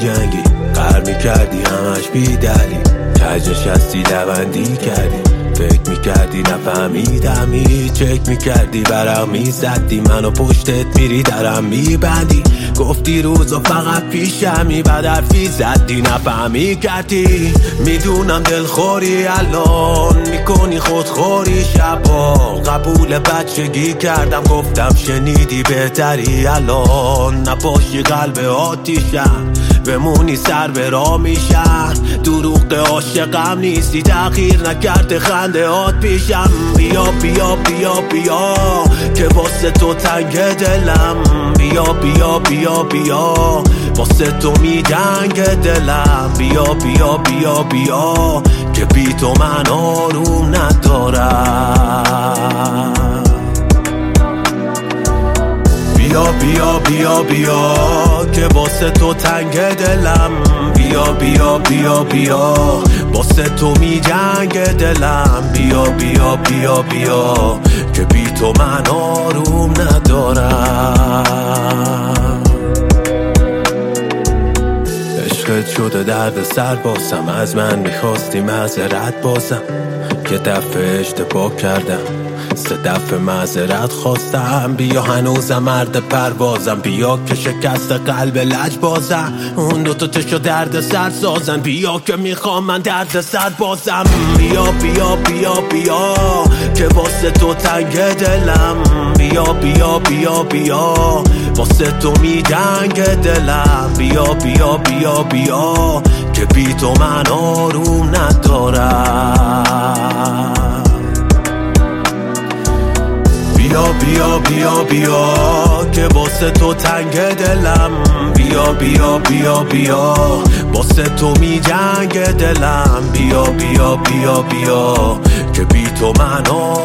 جنگی قهر میکردی همش بی دلیل کج نشستی لبندی کردی فکر میکردی نفهمیدمی چک میکردی برام میزدی منو پشتت میری درم میبندی گفتی روزا فقط پیشمی بعد حرفی زدی نفهمی کردی میدونم دلخوری الان میکنی خودخوری شبا قبول بچگی کردم گفتم شنیدی بهتری الان نباشی قلب آتیشم بمونی سر به راه میشن دروغ عاشقم نیستی تغییر نکرده خنده هات پیشم بیا بیا بیا بیا که واسه تو تنگ دلم بیا بیا بیا بیا واسه تو می جنگ دلم بیا بیا بیا بیا که بی تو من آروم ندارم بیا بیا بیا بیا که واسه تو تنگ دلم بیا بیا بیا بیا واسه تو می جنگ دلم بیا بیا بیا بیا که بی تو من آروم ندارم عشقت شده درد سر باسم از من میخواستی معذرت بازم که دفعه اشتباه کردم 3 دفعه معذرت خواستم بیا هنوزم مرد پروازم بیا که شکست قلب لج بازم اون دوتا تشو درد سر سازن بیا که میخوام من درد سر بازم بیا بیا بیا بیا که واسه تو تنگ دلم بیا بیا بیا بیا واسه تو می جنگ دلم بیا بیا بیا بیا که بی تو من آروم ندارم بیا بیا بیا بیا که واسه تو تنگ دلم بیا بیا بیا بیا واسه تو می جنگ دلم بیا بیا بیا بیا که بی تو من